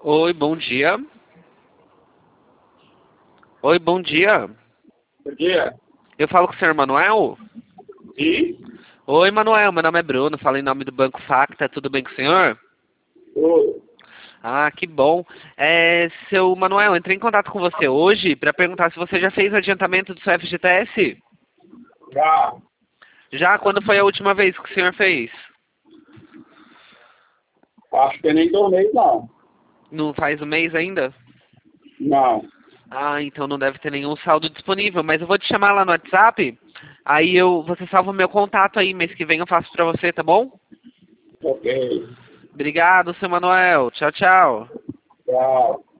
Oi, bom dia. Oi, bom dia. Bom dia. Eu falo com o senhor Manuel? E? Oi, Manuel, meu nome é Bruno, falo em nome do Banco Facta, tudo bem com o senhor? Oi. Ah, que bom. Seu Manuel, entrei em contato com você hoje para perguntar se você já fez o adiantamento do seu FGTS. Já. Já? Quando foi a última vez que o senhor fez? Acho que nem tornei, não. Não faz um mês ainda? Não. Ah, então não deve ter nenhum saldo disponível, mas eu vou te chamar lá no WhatsApp, você salva o meu contato aí, mês que vem eu faço pra você, tá bom? Ok. Obrigado, seu Manuel. Tchau, tchau. Tchau.